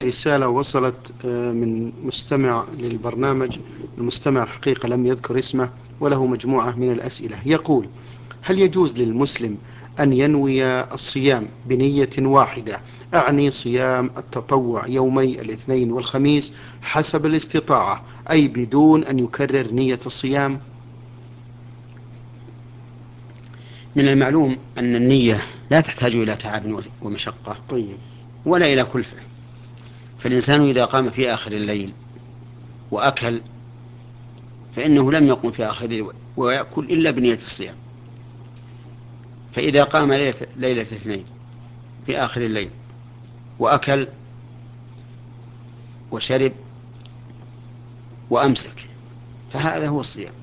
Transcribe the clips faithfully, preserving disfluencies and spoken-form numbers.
رسالة وصلت من مستمع للبرنامج. المستمع الحقيقة لم يذكر اسمه، وله مجموعة من الأسئلة. يقول: هل يجوز للمسلم أن ينوي الصيام بنية واحدة، أعني صيام التطوع يومي الاثنين والخميس حسب الاستطاعة، أي بدون أن يكرر نية الصيام؟ من المعلوم أن النية لا تحتاج إلى تعب ومشقة طيب. ولا إلى كلفة، فالإنسان إذا قام في آخر الليل وأكل فإنه لم يقم في آخر الليل ويأكل إلا بنية الصيام. فإذا قام ليلة, ليلة اثنين في آخر الليل وأكل وشرب وأمسك فهذا هو الصيام.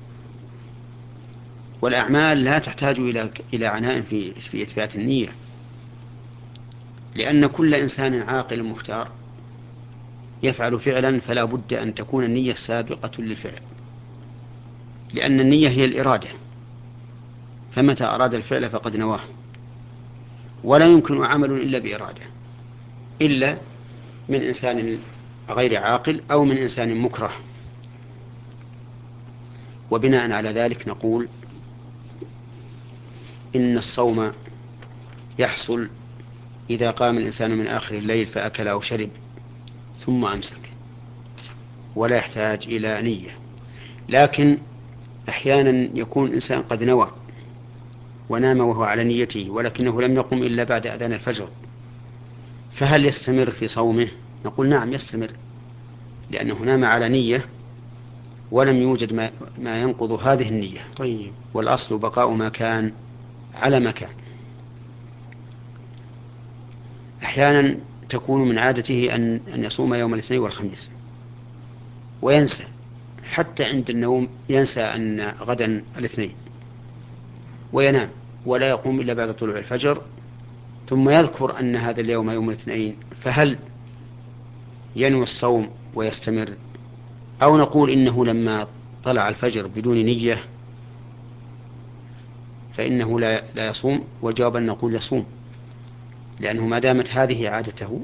والأعمال لا تحتاج إلى إلى عناء في في إثبات النية، لأن كل إنسان عاقل مختار يفعل فعلا فلا بد أن تكون النية سابقة للفعل، لأن النية هي الإرادة، فمتى أراد الفعل فقد نواه. ولا يمكن عمل إلا بإرادة، إلا من إنسان غير عاقل أو من إنسان مكره. وبناء على ذلك نقول إن الصوم يحصل إذا قام الإنسان من آخر الليل فأكل أو شرب ثم أمسك، ولا يحتاج إلى نية. لكن أحيانا يكون الإنسان قد نوى ونام وهو على نيته ولكنه لم يقم إلا بعد أذان الفجر، فهل يستمر في صومه؟ نقول نعم يستمر، لأنه نام على نية ولم يوجد ما, ما ينقض هذه النية. طيب. والأصل بقاء ما كان على ما كان. أحيانا تكون من عادته أن, أن يصوم يوم الاثنين والخميس وينسى، حتى عند النوم ينسى أن غدا الاثنين وينام ولا يقوم إلا بعد طلوع الفجر، ثم يذكر أن هذا اليوم يوم الاثنين، فهل ينوي الصوم ويستمر، أو نقول إنه لما طلع الفجر بدون نية فإنه لا, لا يصوم؟ والجواب أن نقول يصوم، لأنه ما دامت هذه عادته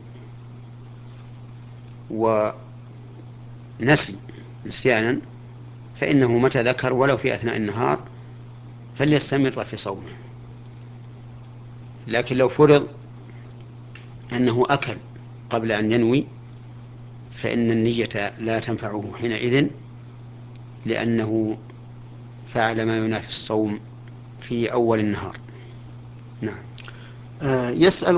ونسي نسيانا فإنه متى ذكر ولو في أثناء النهار فليستمر في صومه. لكن لو فرض أنه أكل قبل أن ينوي فإن النية لا تنفعه حينئذ، لأنه فعل ما ينافي الصوم في أول النهار. نعم. آه يسأل